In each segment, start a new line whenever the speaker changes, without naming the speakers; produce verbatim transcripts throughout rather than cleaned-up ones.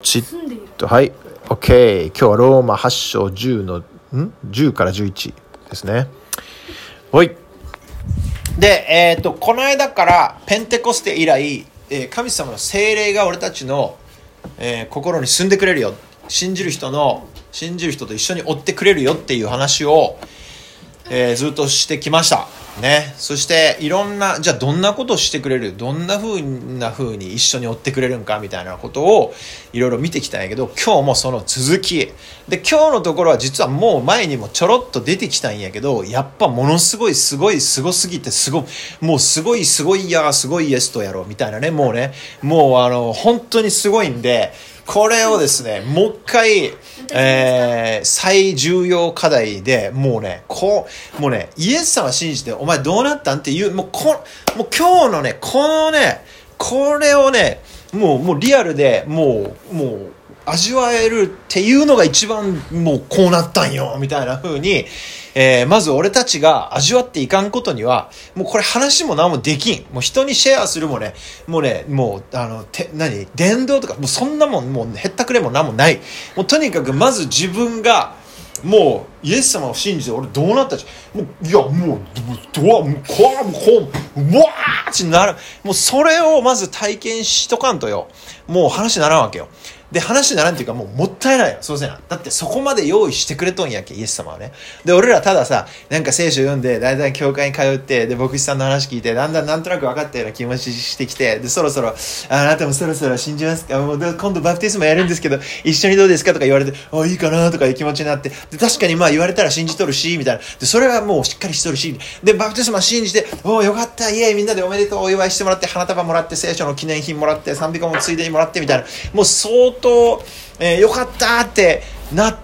ちっとはい OK。 今日はローマはち章じゅうのんじゅうからじゅういちですね。はい。でえっ、ー、とこの間からペンテコステ以来、えー、神様の聖霊が俺たちの、えー、心に住んでくれるよ、信じる人の信じる人と一緒に追ってくれるよっていう話を、えー、ずっとしてきましたね。そしていろんな、じゃあどんなことをしてくれる、どんな風な風に一緒に追ってくれるんかみたいなことをいろいろ見てきたんやけど、今日もその続きで、今日のところは実はもう前にもちょろっと出てきたんやけど、やっぱものすごいすごいすごすぎて、すごもうすごいすごいやすごいイエスとやろうみたいなね、もうねもうあの本当にすごいんで、これをですねもう一回、えー、最重要課題で、もうねこうもうねイエス様信じてお前どうなったんっていう、もうこもう今日のねこのねこれをねもうもうリアルでもうもう味わえるっていうのが一番もうこうなったんよみたいな風に、えー、まず俺たちが味わっていかんことにはもうこれ話も何もできん。もう人にシェアするもねもうねもうあのて何伝道とかもうそんなもんもうへったくれも何もない。もうとにかくまず自分がもうイエス様を信じて俺どうなったし、もういやもうどうもうこうもこううわーってなる。もうそれをまず体験しとかんとよ、もう話にならんわけよ。で話にならんっていうかもうもったいないよ。そうせな。だってそこまで用意してくれとんやっけイエス様はね。で俺らたださなんか聖書読んでだいたい教会に通ってで牧師さんの話聞いてだんだんなんとなく分かったような気持ちしてきて、でそろそろ あ, あなたもそろそろ信じますか、もう今度バプテスマやるんですけど一緒にどうですかとか言われて、あいいかなとかいう気持ちになって、で確かにまあ言われたら信じとるしみたいな、でそれはもうしっかりしとるし、でバプテスマ信じておよかったイエーイみんなでおめでとうお祝いしてもらって花束もらって聖書の記念品もらって賛美歌もついでにもらってみたいな、もう相当えー、よかったってなって、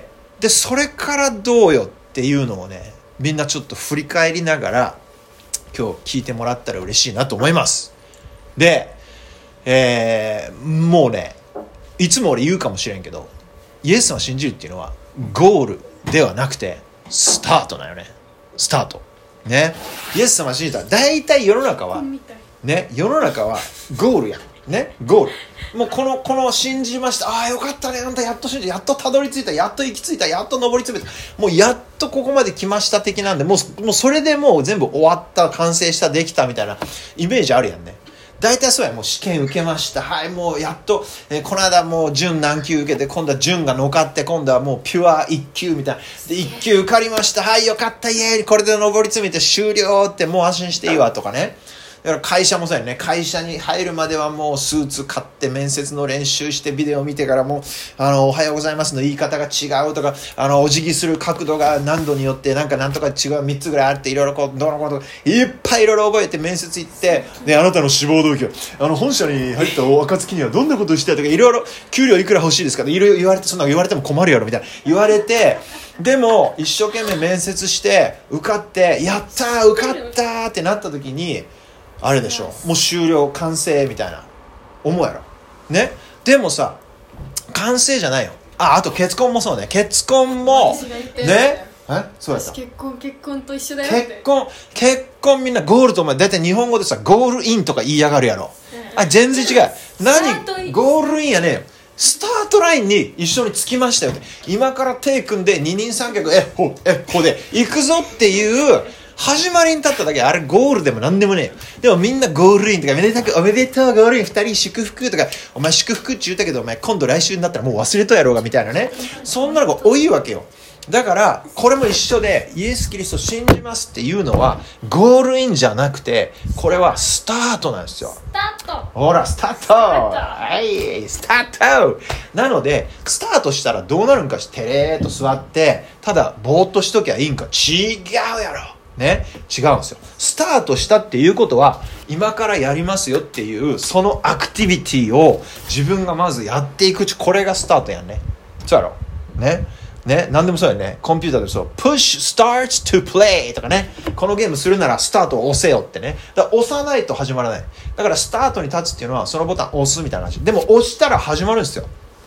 でそれからどうよっていうのをねみんなちょっと振り返りながら今日聞いてもらったら嬉しいなと思います。で、えー、もうねいつも俺言うかもしれんけど、イエス様を信じるっていうのはゴールではなくてスタートだよね。スタートね。イエス様を信じたら大体世の中はね世の中はゴールやね、ゴール。もうこのこの信じました。ああよかったね、あんたやっと信じ、やっとたどり着いた、やっと行き着いた、やっと上り詰めた、もうやっとここまで来ました的なんで、もうもうそれでもう全部終わった、完成した、できたみたいなイメージあるやんね。大体そうや。もう試験受けました、はいもうやっと、えー、この間もう準何級受けて今度は準が乗かって今度はもうピュアいっ級みたいなでいっ級受かりました、はいよかったイエーイこれで上り詰めて終了ってもう安心していいわとかね。だから会社もそうやね。会社に入るまではもうスーツ買って面接の練習してビデオ見てからもうあのおはようございますの言い方が違うとか、あのお辞儀する角度が何度によってなんかなんとか違うみっつぐらいあっていろいろこうどのこといっぱいいろいろ覚えて面接行って、であなたの志望動機はあの本社に入った暁にはどんなことをしたいとかいろいろ給料いくら欲しいですかっていろいろ言われて、そんな言われても困るやろみたいな言われて、でも一生懸命面接して受かってやったー受かったーってなった時にあれでしょ、もう終了完成みたいな思うやろね。でもさ完成じゃないよ。ああと結婚もそうね。結婚もねえそうやった。
結婚結婚と一緒だよって。
結婚結婚みんなゴールと思う。だいたい日本語でさゴールインとか言いやがるやろ、うん、あ全然違う。何ゴールインやねえ、スタートラインに一緒に着きましたよって。今から手組んで二人三脚えほえほで行くぞっていう始まりに立っただけ。あれゴールでもなんでもねえよ。でもみんなゴールインとかめでたくおめでとうゴールイン二人祝福とか、お前祝福って言ったけどお前今度来週になったらもう忘れとやろうがみたいなね、そんなのが多いわけよ。だからこれも一緒でイエスキリスト信じますっていうのはゴールインじゃなくてこれはスタートなんですよ。
スタート。
ほらスタートはいスタートなので、スタートしたらどうなるんかし、てれーっと座ってただぼーっとしときゃいいんか。違うやろね、違うんですよ。スタートしたっていうことは今からやりますよっていうそのアクティビティを自分がまずやっていくうち、これがスタートやんね。そうやろね。ね、何でもそうやね。コンピューターでそう Push starts to play とかね、このゲームするならスタートを押せよってね。だから押さないと始まらない。だからスタートに立つっていうのはそのボタン押すみたいな感じで、も押したら始まるんですよ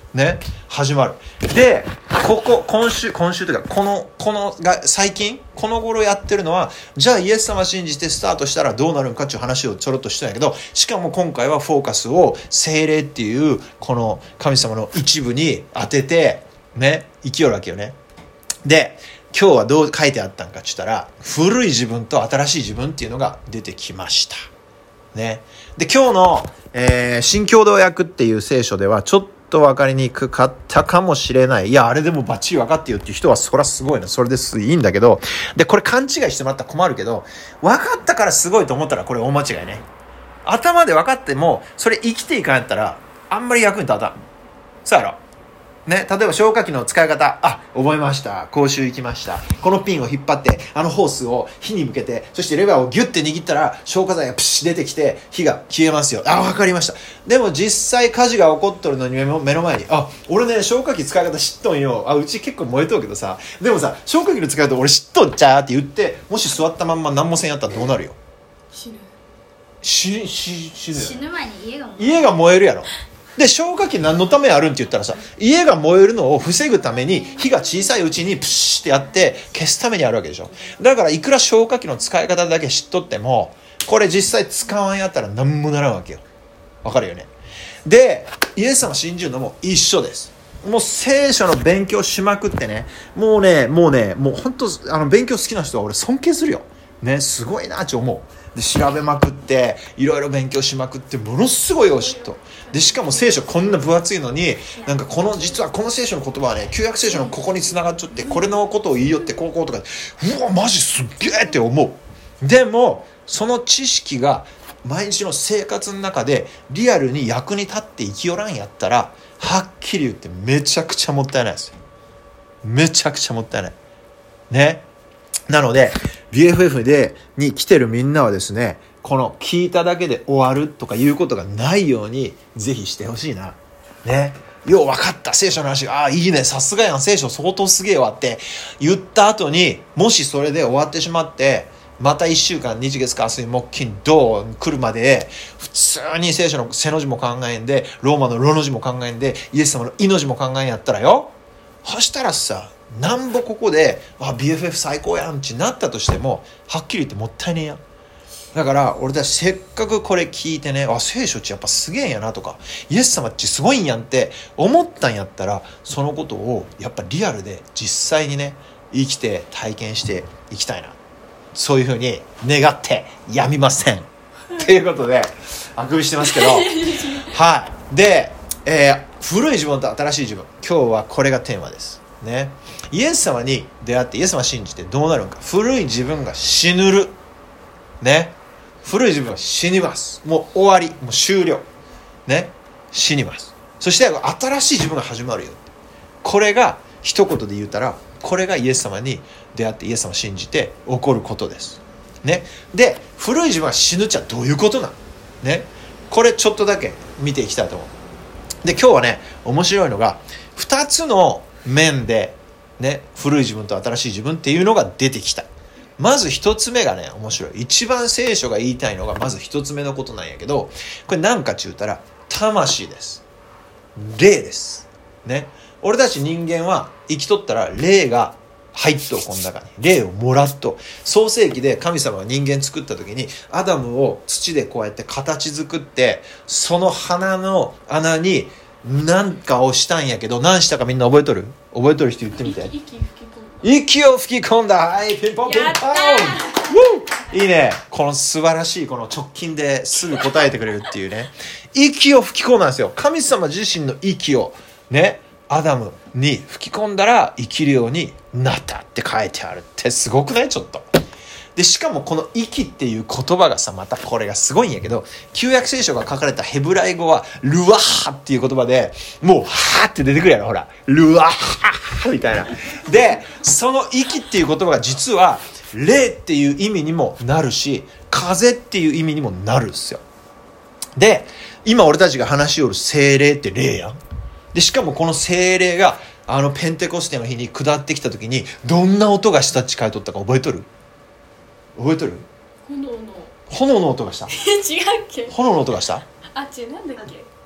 ね、始まる。で、ここ、今週、今週というか、この、このが、最近、この頃やってるのは、じゃあイエス様信じてスタートしたらどうなるんかっていう話をちょろっとしたんやけど、しかも今回はフォーカスを聖霊っていう、この神様の一部に当てて、ね、生きよるわけよね。で、今日はどう書いてあったんかって言ったら、古い自分と新しい自分っていうのが出てきました。ね。で、今日の、えー、新共同訳っていう聖書では、ちょっとちょっと分かりにくかったかもしれない。いや、あれでもバッチリ分かってよっていう人はそりゃすごいな。それですいいんだけど。で、これ勘違いしてもらったら困るけど、分かったからすごいと思ったらこれ大間違いね。頭で分かっても、それ生きていかんやったら、あんまり役に立たん。そうやろ。ね、例えば消火器の使い方、あ、覚えました。講習行きました。このピンを引っ張って、あのホースを火に向けて、そしてレバーをギュッて握ったら、消火剤がプシッ出てきて、火が消えますよ。あ、わかりました。でも実際火事が起こっとるのに目の前に、あ、俺ね、消火器使い方知っとんよ。あ、うち結構燃えとるけどさ、でもさ、消火器の使い方俺知っとんちゃーって言って、もし座ったまんま何もせんやったらどうなるよ。
死ぬ。
死、死、死ぬ。
死ぬ前に家が燃
える。家が燃えるやろ。で、消火器何のためあるんって言ったらさ、家が燃えるのを防ぐために火が小さいうちにプシッってやって消すためにあるわけでしょ。だからいくら消火器の使い方だけ知っとっても、これ実際使わんやったら何もならんわけよ。わかるよね。で、イエス様信じるのも一緒です。もう聖書の勉強しまくってね、もうね、もうね、もう本当あの勉強好きな人は俺尊敬するよ。ね、すごいなって思う。で、調べまくっていろいろ勉強しまくってものすごいよしっと。で、しかも聖書こんな分厚いのに、なんかこの実はこの聖書の言葉はね、旧約聖書のここに繋がっちゃって、これのことを言いよってこうこうとか、うわマジすっげえって思う。でもその知識が毎日の生活の中でリアルに役に立って生きよらんやったら、はっきり言ってめちゃくちゃもったいないですよ。めちゃくちゃもったいないね。なので ビーエフエフ でに来てるみんなはですね、この聞いただけで終わるとかいうことがないようにぜひしてほしいな。ね。よう分かった聖書の話、ああいいね、さすがやん、聖書相当すげえわって言った後に、もしそれで終わってしまってまたいっしゅうかん日月火水木金土来るまで普通に聖書の背の字も考えんで、ローマのロの字も考えんで、イエス様のイの字も考えんやったらよ、そしたらさ、なんぼここであ ビーエフエフ 最高やんってなったとしても、はっきり言ってもったいねえやん。だから俺たちせっかくこれ聞いてね、あ聖書っちやっぱすげえんやなとか、イエス様っちすごいんやんって思ったんやったら、そのことをやっぱリアルで実際にね生きて体験していきたいな、そういうふうに願ってやみませんということであくびしてますけどはいで、えー、古い自分と新しい自分、今日はこれがテーマですね。イエス様に出会ってイエス様を信じてどうなるのか。古い自分が死ぬるね。古い自分は死にます。もう終わり、もう終了ね、死にます。そして新しい自分が始まるよ。これが一言で言ったら、これがイエス様に出会ってイエス様を信じて起こることですね。で、古い自分は死ぬっちゃどういうことなのね。これちょっとだけ見ていきたいと思う。で、今日はね面白いのがふたつの面でね、古い自分と新しい自分っていうのが出てきた。まず一つ目がね面白い。一番聖書が言いたいのがまず一つ目のことなんやけど、これ何かって言ったら魂です。霊ですね。俺たち人間は生きとったら霊が入っとこの中に霊をもらっと、創世記で神様が人間作った時にアダムを土でこうやって形作って、その鼻の穴に何かをしたんやけど、何したかみんな覚えとる？覚えとる人言ってみて。息を吹き込んだ。はい、ピンポンピンポン。いいね。この素晴らしいこの直近ですぐ答えてくれるっていうね。息を吹き込んだんですよ。神様自身の息をねアダムに吹き込んだら生きるようになったって書いてあるってすごくない？ちょっと。でしかもこの息っていう言葉がさ、またこれがすごいんやけど、旧約聖書が書かれたヘブライ語はルワッハっていう言葉で、もうハーって出てくるやろ、ほらルワッハみたいな。でその息っていう言葉が実は霊っていう意味にもなるし、風っていう意味にもなるんですよ。で今俺たちが話しよる聖霊って霊やん。でしかもこの聖霊があのペンテコステの日に下ってきた時にどんな音がしたって書いとったか覚えとる？覚えとる？
炎の
炎の音がした。
違うっけ？
炎の音がした。
あ、違う、なんだっけ？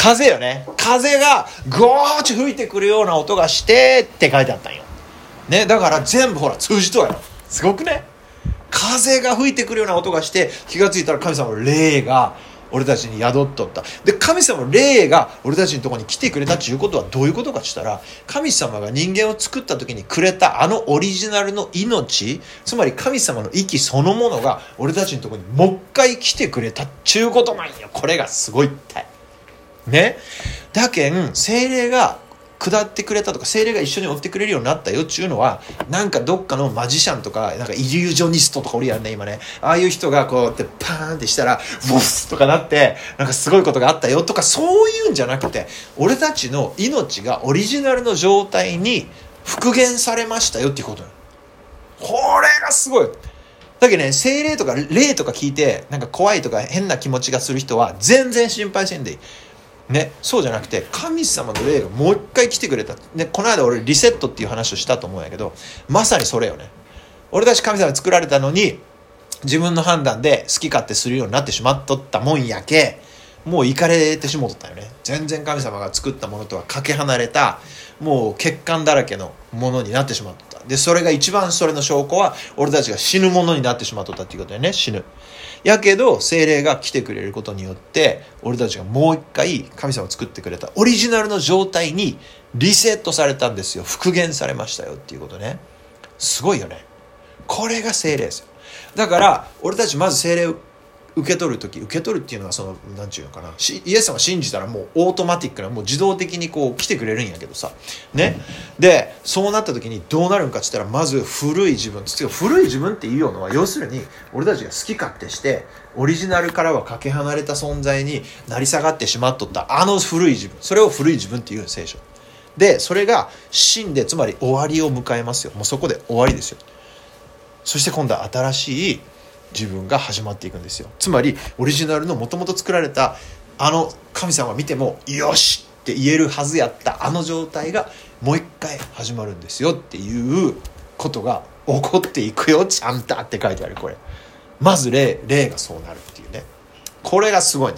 風よね。風がゴーッと吹いてくるような音がしてって書いてあったんよ。ね、だから全部ほら通じとはよ。すごくね。風が吹いてくるような音がして気がついたら神様の霊が俺たちに宿っとった。で、神様の霊が俺たちのところに来てくれたっていうことはどういうことかって言ったら、神様が人間を作った時にくれたあのオリジナルの命、つまり神様の息そのものが俺たちのところにもう一回来てくれたっていうことなんよ。これがすごいってね。だけん聖霊が下ってくれたとか聖霊が一緒に追ってくれるようになったよっていうのは、なんかどっかのマジシャンとかなんかイリュージョニストとかおるやんね今ね。ああいう人がこうやってパーンってしたらウォスとかなってなんかすごいことがあったよとか、そういうんじゃなくて、俺たちの命がオリジナルの状態に復元されましたよっていうことなの。これがすごい。だけどね、聖霊とか霊とか聞いてなんか怖いとか変な気持ちがする人は全然心配せんでいいね。そうじゃなくて神様の霊がもう一回来てくれた、ね、この間俺リセットっていう話をしたと思うんやけど、まさにそれよね。俺たち神様に作られたのに自分の判断で好き勝手するようになってしまっとったもんやけ、もうイカれてしもっとったよね。全然神様が作ったものとはかけ離れたもう欠陥だらけのものになってしまっとった。でそれが一番それの証拠は俺たちが死ぬものになってしまっとったっていうことでね。死ぬやけど聖霊が来てくれることによって俺たちがもう一回神様を作ってくれたオリジナルの状態にリセットされたんですよ。復元されましたよっていうことね。すごいよね。これが聖霊ですよ。だから俺たちまず聖霊を受け取るとき、受け取るっていうのはそのなんちゅうのかな、イエス様を信じたらもうオートマティックなもう自動的にこう来てくれるんやけどさね。でそうなった時にどうなるんかって言ったら、まず古い自分、古い自分っていうのは要するに俺たちが好き勝手してオリジナルからはかけ離れた存在になり下がってしまっとったあの古い自分、それを古い自分っていう聖書で、それが死んでつまり終わりを迎えますよ。もうそこで終わりですよ。そして今度は新しい自分が始まっていくんですよ。つまりオリジナルのもともと作られたあの神様が見てもよしって言えるはずやったあの状態がもう一回始まるんですよっていうことが起こっていくよちゃんとって書いてある。これまず霊、霊がそうなるっていうね。これがすごいんです。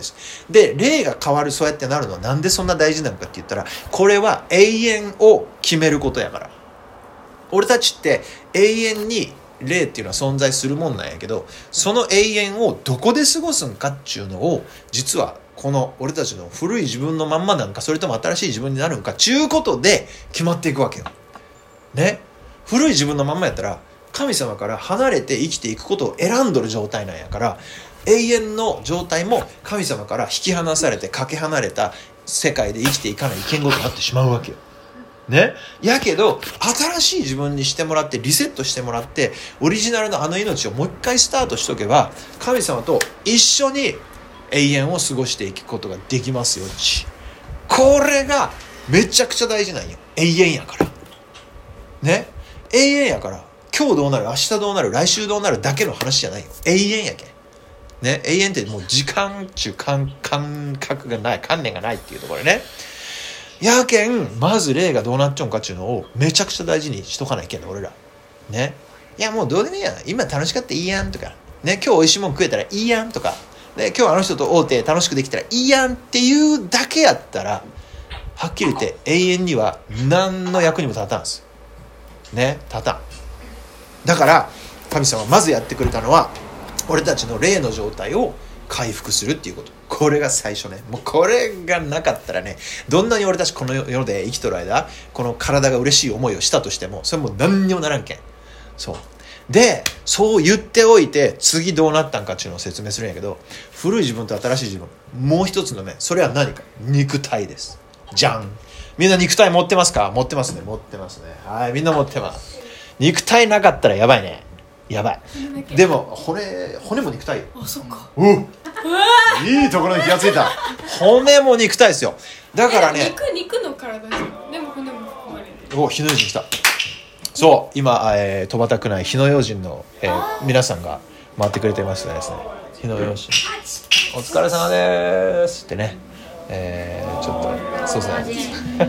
で霊が変わる、そうやってなるのはなんでそんな大事なのかって言ったら、これは永遠を決めることやから。俺たちって永遠に霊っていうのは存在するもんなんやけど、その永遠をどこで過ごすんかっていうのを、実はこの俺たちの古い自分のまんまなんか、それとも新しい自分になるんかちゅうことで決まっていくわけよね。古い自分のまんまやったら神様から離れて生きていくことを選んどる状態なんやから、永遠の状態も神様から引き離されてかけ離れた世界で生きていかないけんことになってしまうわけよね。やけど新しい自分にしてもらってリセットしてもらってオリジナルのあの命をもう一回スタートしとけば、神様と一緒に永遠を過ごしていくことができますよ。これがめちゃくちゃ大事なんよ。永遠やからね。永遠やから今日どうなる、明日どうなる、来週どうなるだけの話じゃないよ。永遠やけんね。永遠ってもう時間中感覚がない、観念がないっていうところね。やけんまず霊がどうなっちゃうんかっていうのをめちゃくちゃ大事にしとかないけんね俺らね。いやもうどうでもいいやん、今楽しかったらいいやんとかね、今日美味しいもん食えたらいいやんとかね、今日あの人と会うて楽しくできたらいいやんっていうだけやったら、はっきり言って永遠には何の役にも立たんすね。立たん。だから神様まずやってくれたのは俺たちの霊の状態を回復するっていうこと。これが最初ね。もうこれがなかったらね、どんなに俺たちこの世で生きとる間この体が嬉しい思いをしたとしてもそれもう何にもならんけん。そうで、そう言っておいて次どうなったんかっていうのを説明するんやけど、古い自分と新しい自分、もう一つの面、それは何か、肉体です。じゃん。みんな肉体持ってますか？持ってますね。持ってますね。はい、みんな持ってます。肉体なかったらやばいね。やばい。でも骨骨も肉体。
あ、そっか。
ういいところに気がついた。骨も肉体ですよ。だからね。
肉肉の体じゃん。でも骨も含まれてる。
お、火の用心来た。そう、今、えー、戸畑区内火の用心の、えー、皆さんが回ってくれてましたですね。火の用心。お疲れ様ですってね。えー、ちょっとそうですね。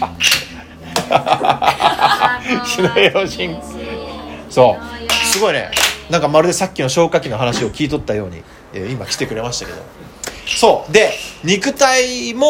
火の用心。そうすごいね。なんかまるでさっきの消化器の話を聞いとったように、えー、今来てくれましたけど、そうで肉体も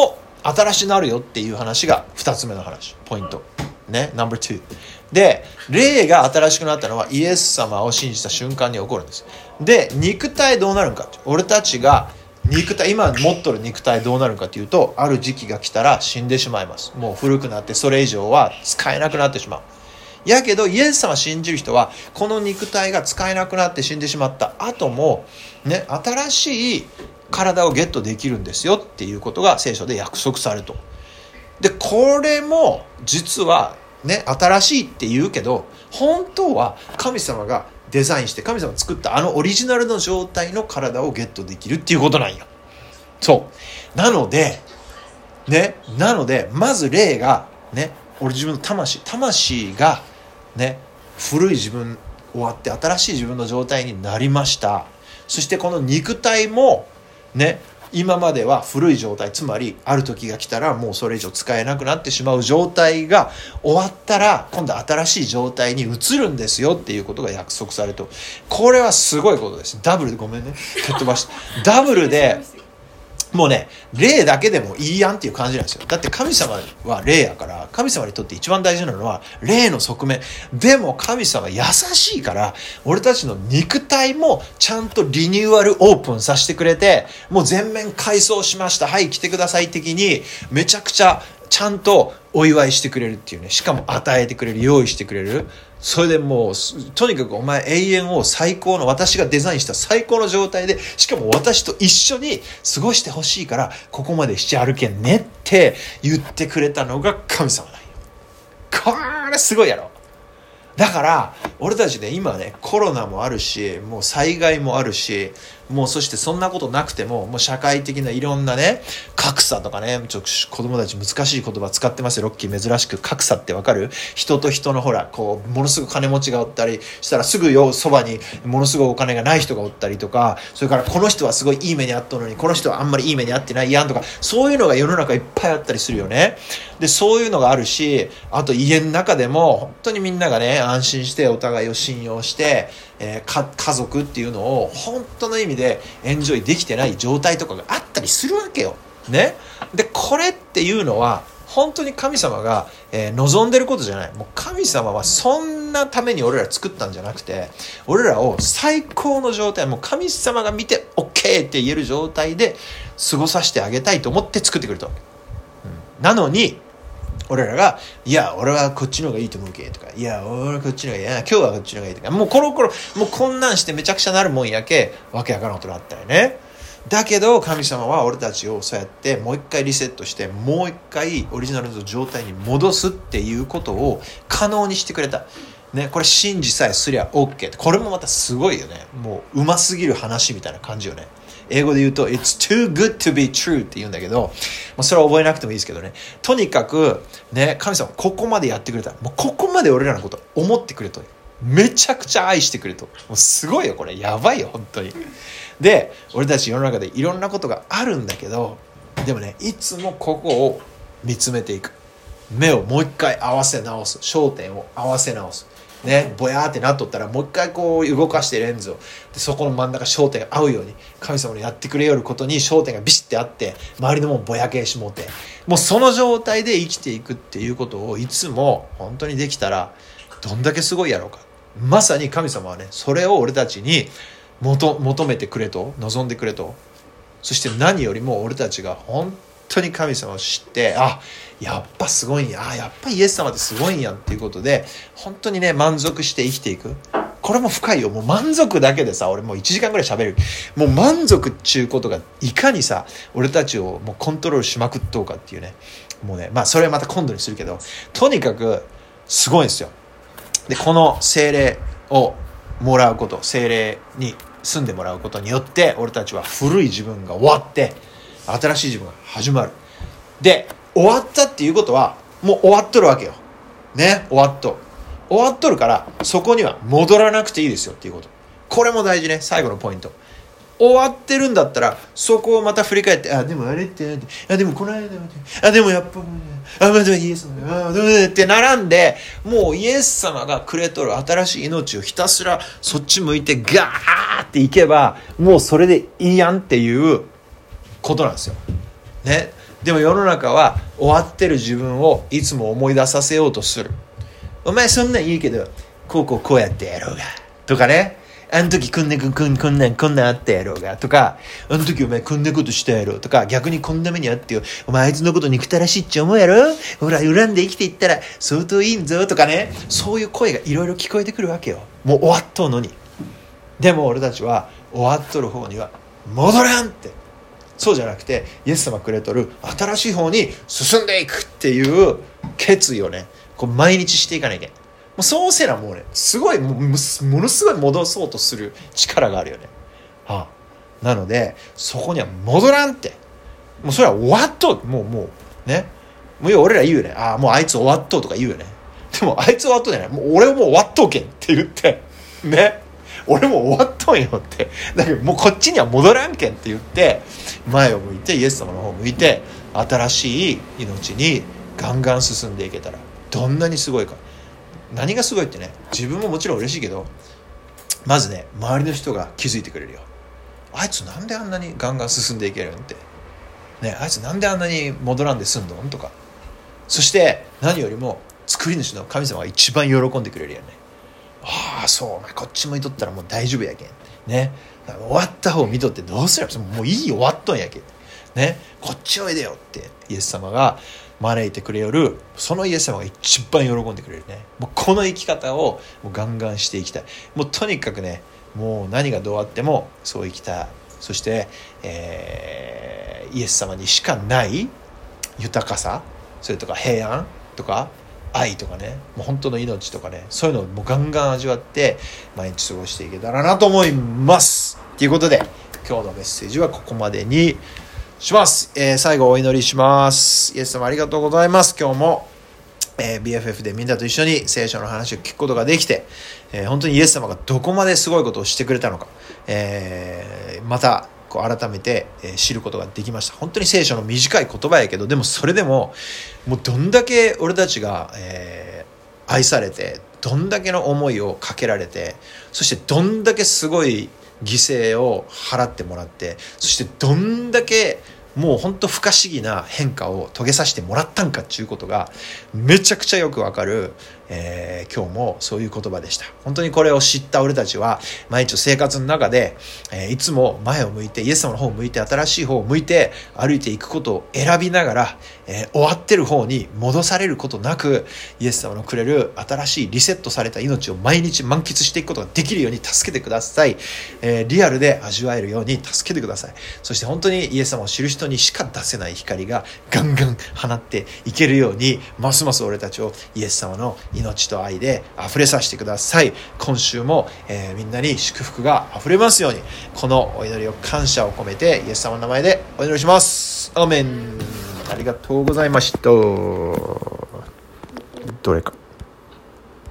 新しなるよっていう話がふたつめの話、ポイントね、ナンバーツーで、霊が新しくなったのはイエス様を信じた瞬間に起こるんです。で、肉体どうなるんか、俺たちが肉体、今持っとる肉体どうなるかというと、ある時期が来たら死んでしまいます。もう古くなってそれ以上は使えなくなってしまう。やけどイエス様信じる人はこの肉体が使えなくなって死んでしまった後もね、新しい体をゲットできるんですよっていうことが聖書で約束されると。でこれも実はね、新しいって言うけど、本当は神様がデザインして神様が作ったあのオリジナルの状態の体をゲットできるっていうことなんよ。そうなのでね、なのでまず霊がね、俺自分の魂魂がね、古い自分終わって新しい自分の状態になりました。そしてこの肉体もね、今までは古い状態、つまりある時が来たらもうそれ以上使えなくなってしまう状態が終わったら今度新しい状態に移るんですよっていうことが約束されると。これはすごいことです。ダブルでごめんね、蹴っ飛ばしてダブルでもうね、霊だけでもいいやんっていう感じなんですよ。だって神様は霊やから、神様にとって一番大事なのは霊の側面。でも神様優しいから、俺たちの肉体もちゃんとリニューアルオープンさせてくれて、もう全面改装しました、はい来てください的にめちゃくちゃちゃんとお祝いしてくれるっていうね、しかも与えてくれる、用意してくれる。それでもうとにかくお前永遠を最高の、私がデザインした最高の状態で、しかも私と一緒に過ごしてほしいからここまでして歩けんねって言ってくれたのが神様なんよ。これすごいやろ。だから俺たちね、今ねコロナもあるし、もう災害もあるし、もうそしてそんなことなくても、もう社会的ないろんなね格差とかね、ちょっと子供たち難しい言葉使ってますよ。ロッキー珍しく格差ってわかる？人と人のほらこうものすごく金持ちがおったりしたらすぐよそばにものすごいお金がない人がおったりとか、それからこの人はすごいいい目にあったのにこの人はあんまりいい目にあってないやんとか、そういうのが世の中いっぱいあったりするよね。でそういうのがあるし、あと家の中でも本当にみんながね安心してお互いを信用して、えー、か家族っていうのを本当の意味でエンジョイできてない状態とかがあったりするわけよね。でこれっていうのは本当に神様が、えー、望んでることじゃない。もう神様はそんなために俺ら作ったんじゃなくて、俺らを最高の状態、もう神様が見て OK って言える状態で過ごさせてあげたいと思って作ってくれたわけ、うん、なのに俺らが、いや俺はこっちの方がいいと思うけとか、いや俺はこっちの方がいい、いや今日はこっちの方がいいとか、もうコロコロもうこんなんしてめちゃくちゃなるもんやけ、わけわからんことがあったよね。だけど神様は俺たちをそうやってもう一回リセットして、もう一回オリジナルの状態に戻すっていうことを可能にしてくれたね。これ信じさえすりゃ OK って、これもまたすごいよね。もううますぎる話みたいな感じよね。英語で言うと It's too good to be true って言うんだけど、まあ、それは覚えなくてもいいですけどね。とにかくね、神様ここまでやってくれた。もうここまで俺らのこと思ってくれと、めちゃくちゃ愛してくれと。もうすごいよこれ、やばいよ本当に。で俺たち世の中でいろんなことがあるんだけど、でもねいつもここを見つめていく。目をもう一回合わせ直す。焦点を合わせ直すね、ぼやーってなっとったらもう一回こう動かしてレンズを、でそこの真ん中焦点が合うように神様のやってくれよることに焦点がビシッてあって、周りのもんぼやけしもうて、もうその状態で生きていくっていうことをいつも本当にできたらどんだけすごいやろうか。まさに神様はねそれを俺たちに求, 求めてくれと、望んでくれと。そして何よりも俺たちが本当に神様を知って、あ、やっぱすごいんや、やっぱイエス様ってすごいんやっていうことで本当にね満足して生きていく。これも深いよ。もう満足だけでさ、俺もういちじかんぐらい喋る。もう満足っちゅうことがいかにさ俺たちをもうコントロールしまくっとうかっていうね。もうね、まあそれはまた今度にするけど、とにかくすごいんですよ。でこの聖霊をもらうこと、聖霊に住んでもらうことによって俺たちは古い自分が終わって新しい自分が始まる。で終わったっていうことはもう終わっとるわけよね。終わっと終わっとるからそこには戻らなくていいですよっていうこと。これも大事ね。最後のポイント、終わってるんだったらそこをまた振り返って、あでもあれってあでもこの間あでもやっぱあまだイエス様って並んで、もうイエス様がくれとる新しい命をひたすらそっち向いてガーっていけばもうそれでいいやんっていうことなんですよね。 でも世の中は終わってる自分をいつも思い出させようとする。お前そんなんいいけどこうこうこうやってやろうがとかね、あの時こんなこんこんこんなんこんなんあったやろうがとか、あの時お前こんなことしたやろとか、逆にこんな目にあってよ、お前あいつのこと憎たらしいっちゃ思うやろ、ほら恨んで生きていったら相当いいんぞとかね、そういう声がいろいろ聞こえてくるわけよ。もう終わっとうのに。でも俺たちは終わっとる方には戻らんって、そうじゃなくてイエス様くれとる新しい方に進んでいくっていう決意をね、こう毎日していかなきゃいけない。もうそうせなもうね、すごいもうものすごい戻そうとする力があるよね、はあ、なのでそこには戻らんって、もうそれは終わっとう、もうもうね、もう俺ら言うよね、ああもうあいつ終わっとうとか言うよね。でもあいつ終わっとうじゃない、もう俺もう終わっとうけんって言ってね、俺も終わっとんよって、だけどもうこっちには戻らんけんって言って前を向いてイエス様の方を向いて新しい命にガンガン進んでいけたらどんなにすごいか。何がすごいってね、自分ももちろん嬉しいけど、まずね周りの人が気づいてくれるよ。あいつなんであんなにガンガン進んでいけるんってね、あいつなんであんなに戻らんで済んどんとか、そして何よりも作り主の神様が一番喜んでくれるよね。ああそう、お前こっち向いとったらもう大丈夫やけんね、終わった方見とってどうするの、もういい終わっとんやけんね、こっちおいでよってイエス様が招いてくれよる、そのイエス様が一番喜んでくれるね。もうこの生き方をもうガンガンしていきたい。もうとにかくね、もう何がどうあってもそう生きたい。そして、えー、イエス様にしかない豊かさ、それとか平安とか愛とかね、もう本当の命とかね、そういうのをもうガンガン味わって毎日過ごしていけたらなと思いますということで、今日のメッセージはここまでにします、えー、最後お祈りします。イエス様ありがとうございます。今日も、えー、ビーエフエフ でみんなと一緒に聖書の話を聞くことができて、えー、本当にイエス様がどこまですごいことをしてくれたのか、えー、またこう改めて知ることができました。本当に聖書の短い言葉やけど、でもそれでももうどんだけ俺たちが、えー、愛されて、どんだけの思いをかけられて、そしてどんだけすごい犠牲を払ってもらって、そしてどんだけもう本当不可思議な変化を遂げさせてもらったんかっていうことがめちゃくちゃよくわかる、えー、今日もそういう言葉でした。本当にこれを知った俺たちは毎日生活の中で、えー、いつも前を向いて、イエス様の方を向いて、新しい方を向いて歩いていくことを選びながら、えー、終わってる方に戻されることなく、イエス様のくれる新しいリセットされた命を毎日満喫していくことができるように助けてください、えー、リアルで味わえるように助けてください。そして本当にイエス様を知る人にしか出せない光がガンガン放っていけるように、ますます俺たちをイエス様の命と愛で溢れさせてください。今週も、えー、みんなに祝福が溢れますように、このお祈りを感謝を込めてイエス様の名前でお祈りします。アーメン。ありがとうございました。どれか